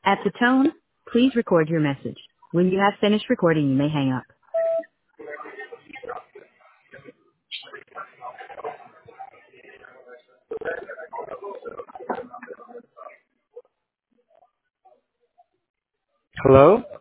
At the tone, please record your message. When you have finished recording, you may hang up. Hello?